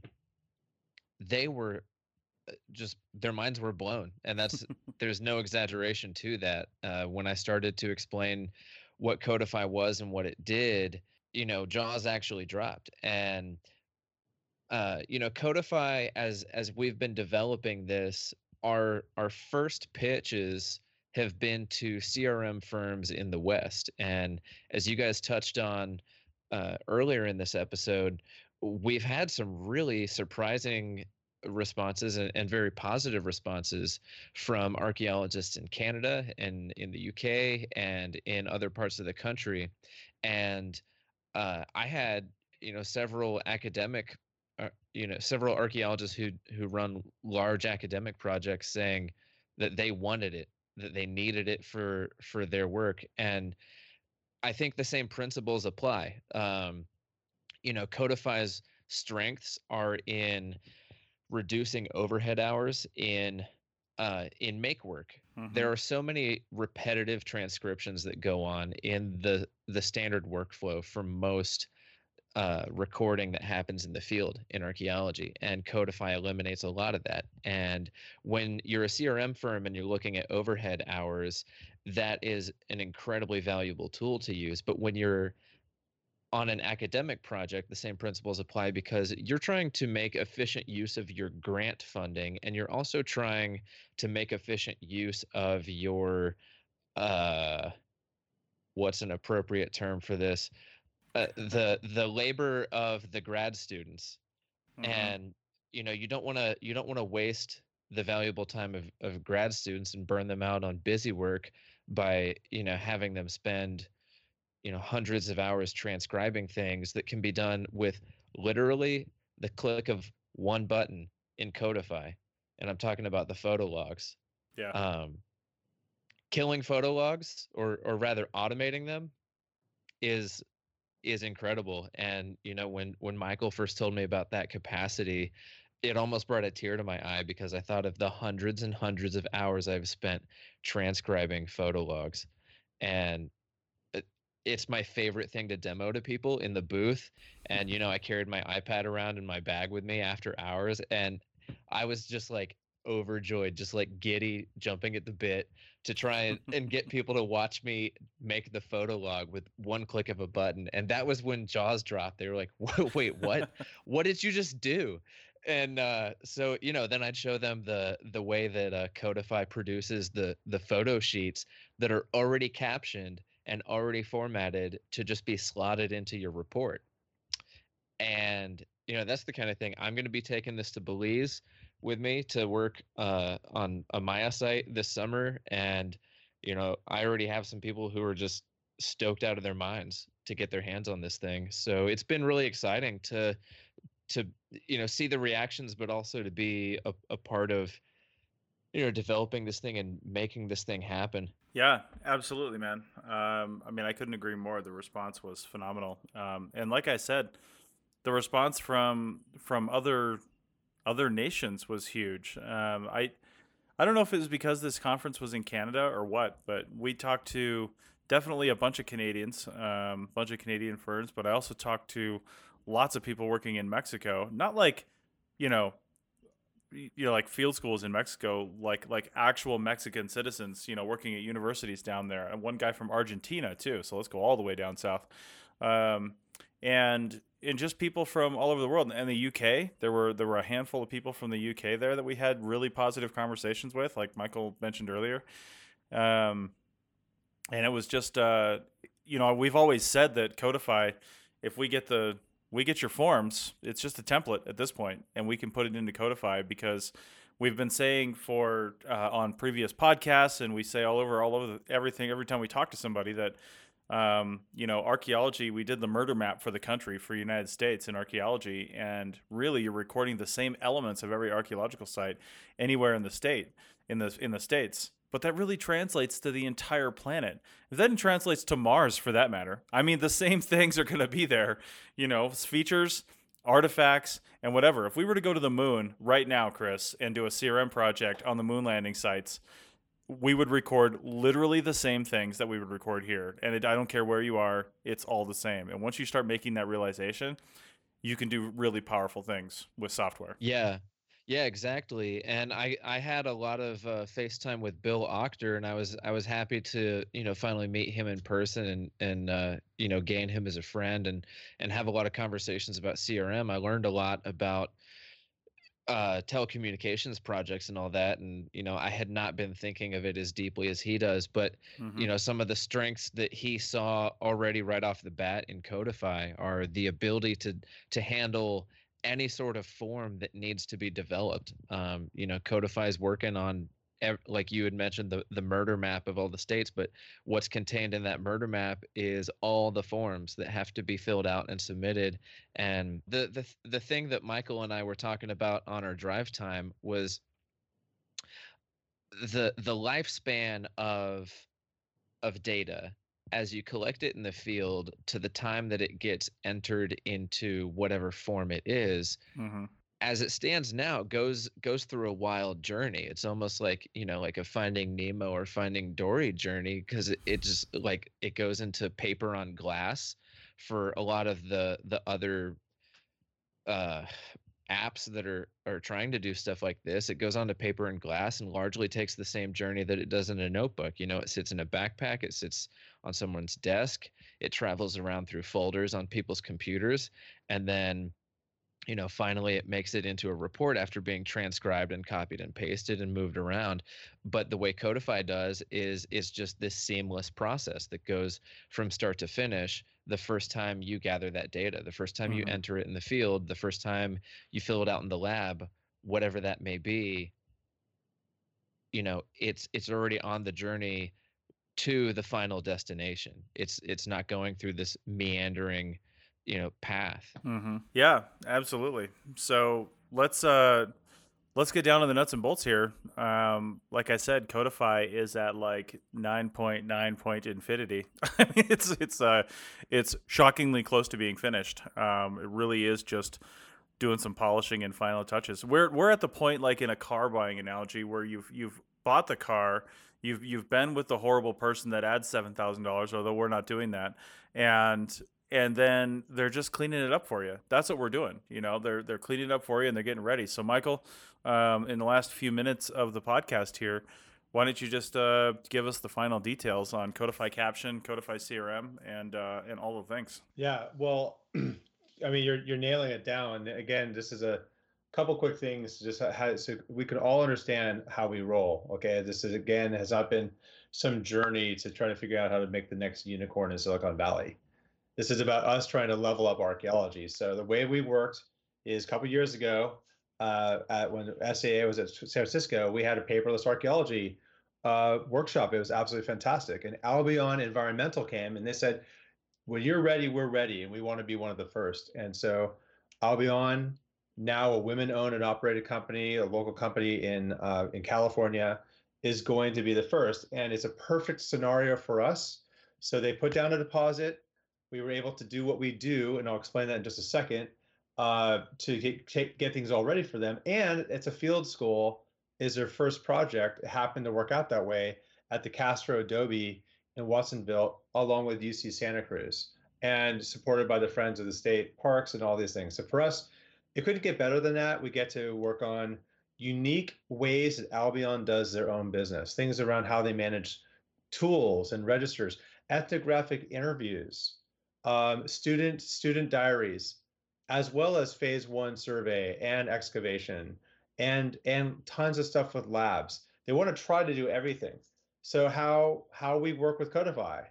they were just, their minds were blown. And that's, there's no exaggeration to that. Uh, when I started to explain what Codify was and what it did, you know, jaws actually dropped. And uh, you know, Codify, as as we've been developing this, our our first pitches have been to C R M firms in the West. And as you guys touched on uh, earlier in this episode, we've had some really surprising responses and, and very positive responses from archaeologists in Canada and in the U K and in other parts of the country. And uh, I had, you know, several academic, uh, you know, several archaeologists who who run large academic projects saying that they wanted it, that they needed it for for their work. And I think the same principles apply. Um, you know, Codify's strengths are in reducing overhead hours in uh, in make work. Mm-hmm. There are so many repetitive transcriptions that go on in the the standard workflow for most uh, recording that happens in the field in archaeology, and Codify eliminates a lot of that. And when you're a C R M firm and you're looking at overhead hours, that is an incredibly valuable tool to use. But when you're on an academic project, the same principles apply, because you're trying to make efficient use of your grant funding, and you're also trying to make efficient use of your, uh, what's an appropriate term for this? Uh, the the labor of the grad students. Mm-hmm. And you know, you don't want to you don't want to waste the valuable time of, of grad students and burn them out on busy work by, you know, having them spend, you know, hundreds of hours transcribing things that can be done with literally the click of one button in Codify. And I'm talking about the photo logs. Yeah. Um, killing photo logs, or or rather automating them, is is incredible. And you know, when when Michael first told me about that capacity, it almost brought a tear to my eye, because I thought of the hundreds and hundreds of hours I've spent transcribing photo logs. And it's my favorite thing to demo to people in the booth. And, you know, I carried my iPad around in my bag with me after hours, and I was just like overjoyed, just like giddy, jumping at the bit to try and, and get people to watch me make the photo log with one click of a button. And that was when jaws dropped. They were like, wait, what? What did you just do? And uh, so, you know, then I'd show them the the way that uh, Codify produces the the photo sheets that are already captioned and already formatted to just be slotted into your report. And, you know, that's the kind of thing. I'm going to be taking this to Belize with me to work uh, on a Maya site this summer. And, you know, I already have some people who are just stoked out of their minds to get their hands on this thing. So it's been really exciting to, to, you know, see the reactions, but also to be a, a part of, you know, developing this thing and making this thing happen. Yeah, absolutely, man. Um, I mean, I couldn't agree more. The response was phenomenal. Um, and like I said, the response from from other other nations was huge. Um, I I don't know if it was because this conference was in Canada or what, but we talked to definitely a bunch of Canadians, a um, bunch of Canadian firms, but I also talked to lots of people working in Mexico. Not like, you know, you know, like field schools in Mexico, like like actual Mexican citizens, you know, working at universities down there, and one guy from Argentina too. So let's go all the way down south, um, and and just people from all over the world. And the U K, there were there were a handful of people from the U K there that we had really positive conversations with, like Michael mentioned earlier, um, and it was just uh, you know, we've always said that Codify, if we get the we get your forms, it's just a template at this point, and we can put it into Codify, because we've been saying for uh, on previous podcasts, and we say all over, all over the, everything, every time we talk to somebody that, um, you know, archaeology, we did the murder map for the country for United States in archaeology, and really you're recording the same elements of every archaeological site anywhere in the state, in the in the States. But that really translates to the entire planet. If that translates to Mars, for that matter, I mean, the same things are going to be there. You know, features, artifacts, and whatever. If we were to go to the moon right now, Chris, and do a C R M project on the moon landing sites, we would record literally the same things that we would record here. And it, I don't care where you are, it's all the same. And once you start making that realization, you can do really powerful things with software. Yeah. Yeah, exactly. And I, I had a lot of uh, FaceTime with Bill Octor, and I was I was happy to, you know, finally meet him in person and and uh, you know, gain him as a friend and and have a lot of conversations about C R M. I learned a lot about uh telecommunications projects and all that, and you know, I had not been thinking of it as deeply as he does, but Mm-hmm. you know, some of the strengths that he saw already right off the bat in Codify are the ability to to handle any sort of form that needs to be developed. Um, you know, Codify is working on, ev- like you had mentioned, the the murder map of all the states, but what's contained in that murder map is all the forms that have to be filled out and submitted. And the the the thing that Michael and I were talking about on our drive time was the the lifespan of of data as you collect it in the field to the time that it gets entered into whatever form it is. Mm-hmm. As it stands now, goes goes through a wild journey. It's almost like, you know, like a Finding Nemo or Finding Dory journey, because it, it just like it goes into paper on glass for a lot of the the other uh apps that are are trying to do stuff like this. It goes onto paper and glass and largely takes the same journey that it does in a notebook. You know, it sits in a backpack, it sits on someone's desk, it travels around through folders on people's computers, and then, you know, finally it makes it into a report after being transcribed and copied and pasted and moved around. But the way Codify does is is just this seamless process that goes from start to finish the first time you gather that data, the first time you Mhm. enter it in the field, the first time you fill it out in the lab, whatever that may be. You know, it's it's already on the journey to the final destination. It's it's not going through this meandering, you know, path. Mm-hmm. Yeah, absolutely. So let's uh let's get down to the nuts and bolts here. Um, like I said, Codify is at like nine point nine point infinity. I mean, it's it's uh it's shockingly close to being finished. Um, it really is just doing some polishing and final touches. We're we're at the point, like in a car buying analogy, where you've you've bought the car, you've you've been with the horrible person that adds seven thousand dollars, although we're not doing that, and and then they're just cleaning it up for you. That's what we're doing. You know, they're they're cleaning it up for you and they're getting ready. So Michael, um, in the last few minutes of the podcast here, why don't you just uh, give us the final details on Codify Caption, Codify C R M, and uh, and all the things. Yeah, well, I mean, you're you're nailing it down. Again, this is a couple quick things just how, so we can all understand how we roll. Okay, this is again has not been some journey to try to figure out how to make the next unicorn in Silicon Valley. This is about us trying to level up archaeology. So the way we worked is a couple years ago, uh, at when S A A was at San Francisco, we had a paperless archaeology uh, workshop. It was absolutely fantastic. And Albion Environmental came and they said, when you're ready, we're ready, and we want to be one of the first. And so Albion, now a women-owned and operated company, a local company in uh, in California, is going to be the first. And it's a perfect scenario for us. So they put down a deposit. We were able to do what we do, and I'll explain that in just a second, uh, to get, get get things all ready for them. And it's a field school, is their first project. It happened to work out that way at the Castro Adobe in Watsonville, along with U C Santa Cruz, and supported by the Friends of the State Parks and all these things. So for us, it couldn't get better than that. We get to work on unique ways that Albion does their own business, things around how they manage tools and registers, ethnographic interviews, um, student student diaries, as well as phase one survey and excavation, and and tons of stuff with labs. They want to try to do everything. So how how we work with Codify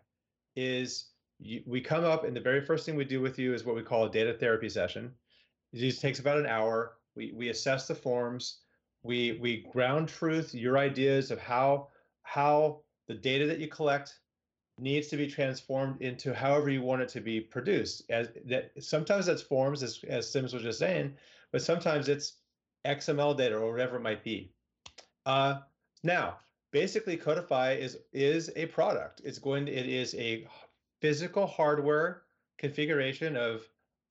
is you, we come up, and the very first thing we do with you is what we call a data therapy session. It just takes about an hour. We we assess the forms. We we ground truth your ideas of how how the data that you collect needs to be transformed into however you want it to be produced. As that sometimes that's forms, as as Sims was just saying, but sometimes it's X M L data or whatever it might be. Uh, now, basically, Codify is is a product. It's going to, it is a physical hardware configuration of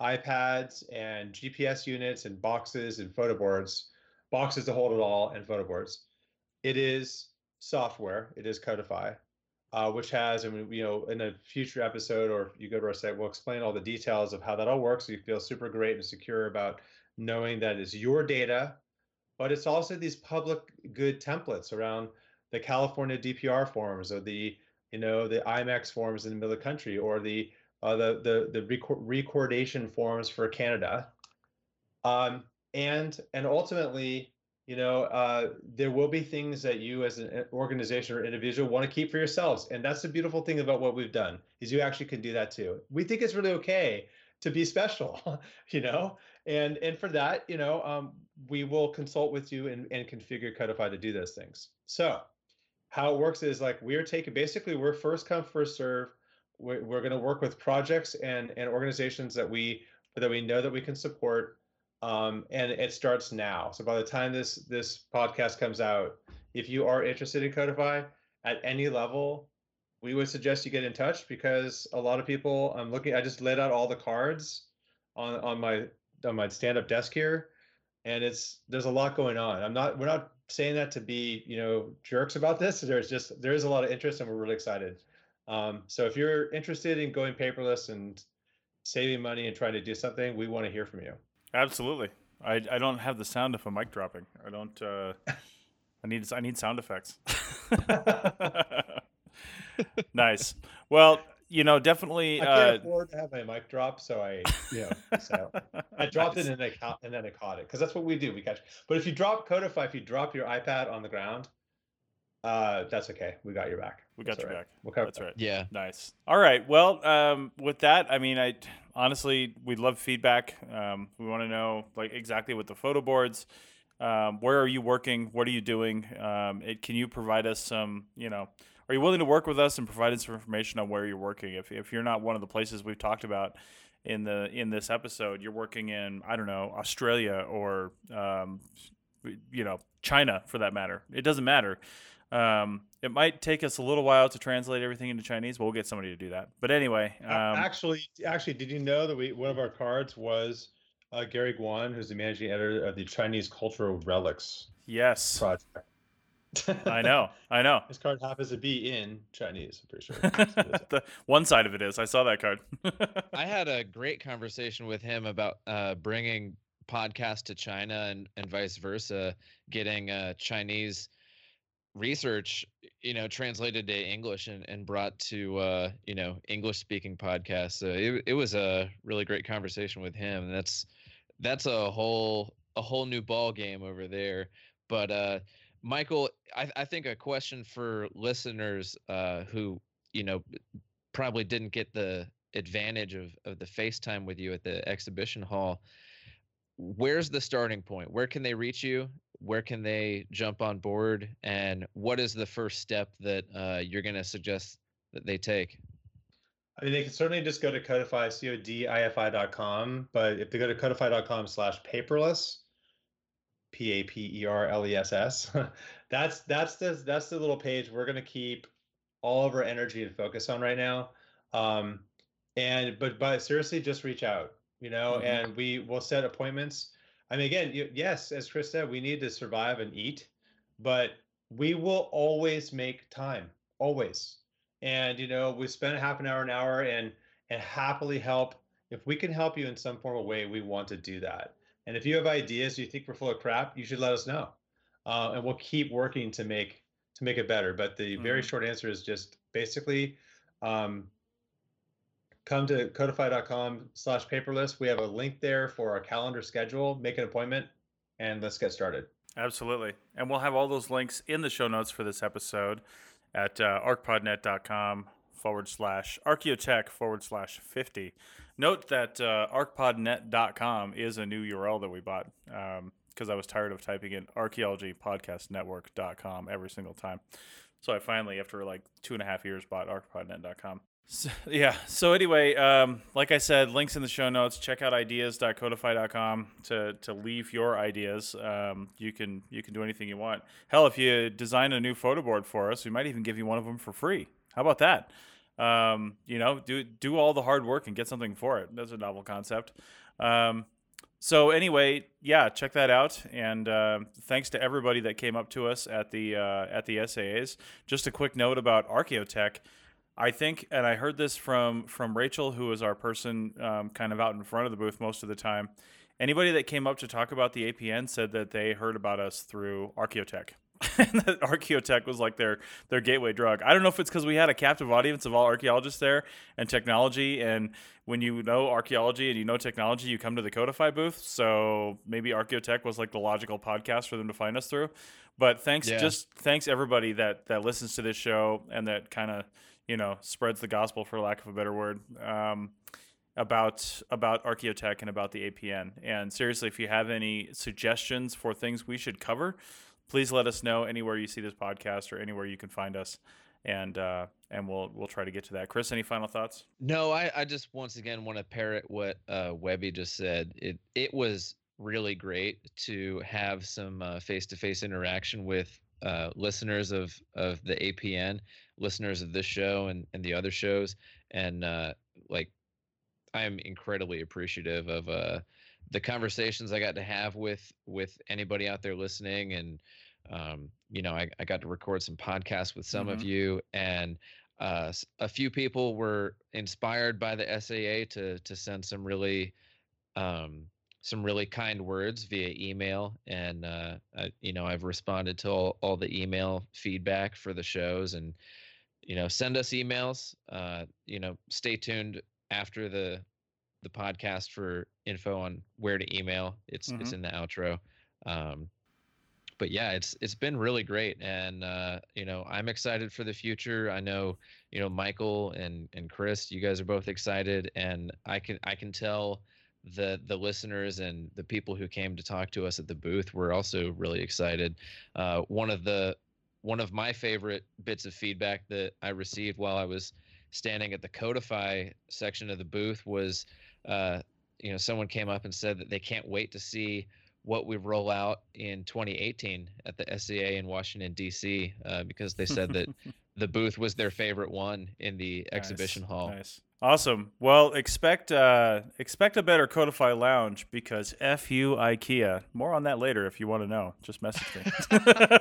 iPads and G P S units and boxes and photo boards, boxes to hold it all and photo boards. It is software. It is Codify, uh, which has, and you know, in a future episode, or if you go to our site, we'll explain all the details of how that all works. So you feel super great and secure about knowing that it's your data, but it's also these public good templates around the California D P R forms, or the, you know, the I MEX forms in the middle of the country, or the uh, the the the record, recordation forms for Canada, um, and and ultimately, you know, uh, there will be things that you as an organization or individual want to keep for yourselves, and that's the beautiful thing about what we've done, is you actually can do that too. We think it's really okay to be special, you know, and and for that, you know, um, we will consult with you and, and configure Codify to do those things. So how it works is, like, we're taking, basically we're first come first serve. We're, we're going to work with projects and and organizations that we that we know that we can support, um, and it starts now. So by the time this this podcast comes out, if you are interested in Codify at any level, we would suggest you get in touch, because a lot of people, I'm looking, I just laid out all the cards on on my on my stand-up desk here, and it's there's a lot going on. I'm not we're not saying that to be, you know, jerks about this. There's just there is a lot of interest, and we're really excited. Um, so if you're interested in going paperless and saving money and trying to do something, we want to hear from you. Absolutely. I, I don't have the sound of a mic dropping. I don't. Uh, I need I need sound effects. Nice. Well, you know, definitely. I can't uh, afford to have my mic drop, so I, you know, so I dropped Nice. it and I caught and then I caught it, because that's what we do. We catch. But if you drop Codify, if you drop your iPad on the ground, uh, that's okay. We got your back. We got That's your all right. back. We'll cover That's that. right. Yeah. Nice. All right. Well, um, with that, I mean, I honestly, we'd love feedback. Um, we want to know, like, exactly what the photo boards. Um, where are you working? What are you doing? Um, it, can you provide us some, you know, are you willing to work with us and provide us some information on where you're working? If if you're not one of the places we've talked about in the in this episode, you're working in, I don't know, Australia or um, you know, China for that matter. It doesn't matter. Um, it might take us a little while to translate everything into Chinese, but we'll get somebody to do that. But anyway, um, actually, actually, did you know that we one of our cards was uh, Gary Guan, who's the managing editor of the Chinese Cultural Relics yes, Project? I know, I know. His card happens to be in Chinese, I'm pretty sure. The one side of it is, I saw that card. I had a great conversation with him about uh, bringing podcasts to China and, and vice versa, getting uh, Chinese research, you know, translated to English and, and brought to, uh, you know, English speaking podcasts. So it, it was a really great conversation with him. And that's, that's a whole, a whole new ball game over there. But, uh, Michael, I, I think a question for listeners, uh, who, you know, probably didn't get the advantage of, of the FaceTime with you at the exhibition hall. Where's the starting point? Where can they reach you? Where can they jump on board? And what is the first step that uh, you're going to suggest that they take? I mean, they can certainly just go to Codify, C O D I F I dot com. But if they go to codify dot com slash paperless, P A P E R L E S S, that's that's the that's the little page we're going to keep all of our energy and focus on right now. Um, and but but seriously, just reach out, you know, Mhm. and we will set appointments. I mean, again, you, yes, as Chris said, we need to survive and eat, but we will always make time, always. And you know, we spend half an hour, an hour, and and happily help. If we can help you in some form of way, we want to do that. And if you have ideas you think we're full of crap, you should let us know, uh, and we'll keep working to make to make it better. But the very Mhm. short answer is just basically, um, come to codify dot com slash paperless. We have a link there for our calendar schedule. Make an appointment, and let's get started. Absolutely. And we'll have all those links in the show notes for this episode at uh, arcpodnet.com forward slash archaeotech forward slash 50. Note that uh, arcpodnet dot com is a new U R L that we bought because um, I was tired of typing in archaeology podcast network dot com every single time. So I finally, after like two and a half years, bought arcpodnet dot com. So, yeah. So anyway, um, like I said, links in the show notes. Check out ideas dot codify dot com to to leave your ideas. Um, you can you can do anything you want. Hell, if you design a new photo board for us, we might even give you one of them for free. How about that? Um, you know, do do all the hard work and get something for it. That's a novel concept. Um, so anyway, yeah, check that out. And uh, thanks to everybody that came up to us at the uh, at the S A As. Just a quick note about Archaeotech. I think, and I heard this from from Rachel, who was our person um, kind of out in front of the booth most of the time. Anybody that came up to talk about the A P N said that they heard about us through Archaeotech. And that Archaeotech was like their their gateway drug. I don't know if it's because we had a captive audience of all archaeologists there and technology, and when you know archaeology and you know technology, you come to the Codify booth. So maybe Archaeotech was like the logical podcast for them to find us through. But thanks, Yeah. just thanks everybody that that listens to this show and that kind of, you know, spreads the gospel, for lack of a better word, um, about about Archaeotech and about the A P N. And seriously, if you have any suggestions for things we should cover, please let us know anywhere you see this podcast or anywhere you can find us, and uh, and we'll we'll try to get to that. Chris, any final thoughts? No, I, I just once again want to parrot what uh, Webby just said. It it was really great to have some uh, face-to-face interaction with uh, listeners of, of the A P N, listeners of this show and, and the other shows, and uh, like I am incredibly appreciative of uh, the conversations I got to have with with anybody out there listening. And um, you know, I, I got to record some podcasts with some Mhm. of you, and uh, s- a few people were inspired by the S A A to to send some really um, some really kind words via email. And uh, I, you know, I've responded to all, all the email feedback for the shows. And you know, send us emails. Uh, you know, stay tuned after the the podcast for info on where to email. It's it's Mhm. in the outro. Um, but yeah, it's it's been really great, and uh, you know, I'm excited for the future. I know, you know, Michael and and Chris, you guys are both excited, and I can I can tell the the listeners and the people who came to talk to us at the booth were also really excited. Uh, one of the one of my favorite bits of feedback that I received while I was standing at the Codify section of the booth was, uh, you know, someone came up and said that they can't wait to see what we roll out in twenty eighteen at the S C A in Washington, D C, uh, because they said that the booth was their favorite one in the exhibition Nice, hall. Nice. Awesome. Well, expect uh, expect a better Codify lounge because F you IKEA. More on that later if you want to know. Just message me.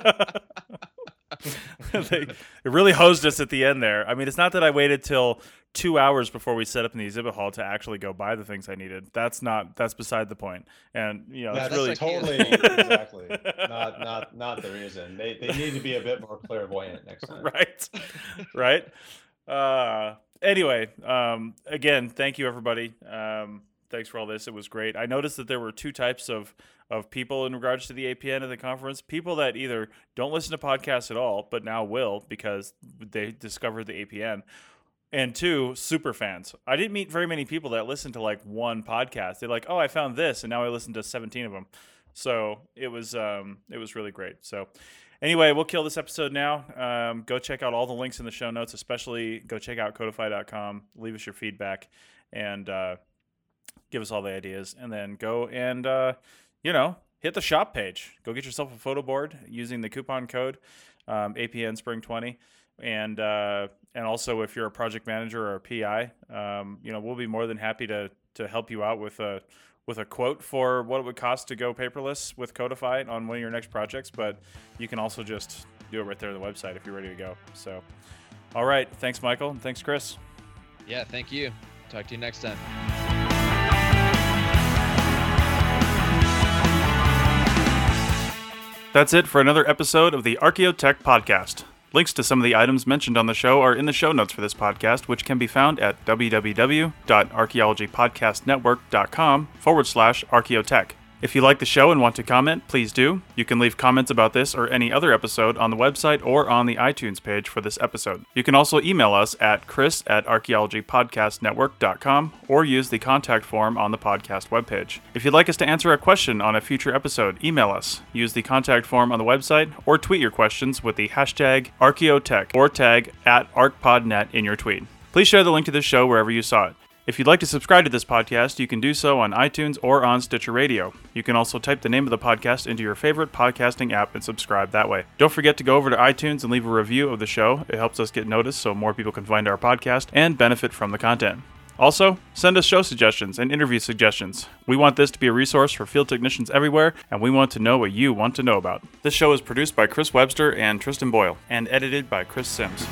they, it really hosed us at the end there. I mean, it's not that I waited till two hours before we set up in the exhibit hall to actually go buy the things I needed. That's not. That's beside the point. And you know, That's it's really totally exactly not not not the reason. They they need to be a bit more clairvoyant next time. right, right. Uh, anyway, um, again, thank you everybody. Um, thanks for all this. It was great. I noticed that there were two types of of people in regards to the A P N at the conference. People that either don't listen to podcasts at all, but now will because they discovered the A P N. And two, super fans. I didn't meet very many people that listened to like one podcast. They're like, "Oh, I found this, and now I listened to seventeen of them." So it was um, it was really great. So anyway, we'll kill this episode now. Um, go check out all the links in the show notes. Especially go check out codify dot com. Leave us your feedback and uh, give us all the ideas. And then go and uh, you know hit the shop page. Go get yourself a photo board using the coupon code um, A P N Spring twenty. And uh, and also, if you're a project manager or a P I, um, you know, we'll be more than happy to to help you out with a with a quote for what it would cost to go paperless with Codify on one of your next projects. But you can also just do it right there on the website if you're ready to go. So, all right, thanks, Michael, and thanks, Chris. Yeah, thank you. Talk to you next time. That's it for another episode of the Archaeotech Podcast. Links to some of the items mentioned on the show are in the show notes for this podcast, which can be found at www.archaeologypodcastnetwork.com forward slash archaeotech. If you like the show and want to comment, please do. You can leave comments about this or any other episode on the website or on the iTunes page for this episode. You can also email us at chris at archaeologypodcastnetwork.com or use the contact form on the podcast webpage. If you'd like us to answer a question on a future episode, email us. Use the contact form on the website or tweet your questions with the hashtag Archaeotech or tag at ArcPodNet in your tweet. Please share the link to this show wherever you saw it. If you'd like to subscribe to this podcast, you can do so on iTunes or on Stitcher Radio. You can also type the name of the podcast into your favorite podcasting app and subscribe that way. Don't forget to go over to iTunes and leave a review of the show. It helps us get noticed so more people can find our podcast and benefit from the content. Also, send us show suggestions and interview suggestions. We want this to be a resource for field technicians everywhere, and we want to know what you want to know about. This show is produced by Chris Webster and Tristan Boyle, and edited by Chris Sims.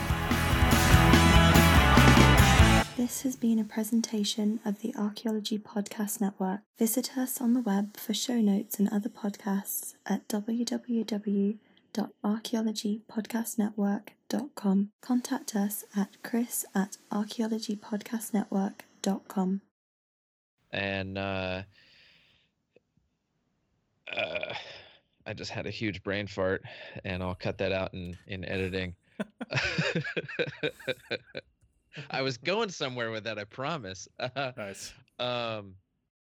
This has been a presentation of the Archaeology Podcast Network. Visit us on the web for show notes and other podcasts at w w w dot archaeology podcast network dot com. Contact us at chris at archaeology podcast network dot com. And uh, uh, I just had a huge brain fart, and I'll cut that out in, in editing. I was going somewhere with that, I promise. Nice. Um,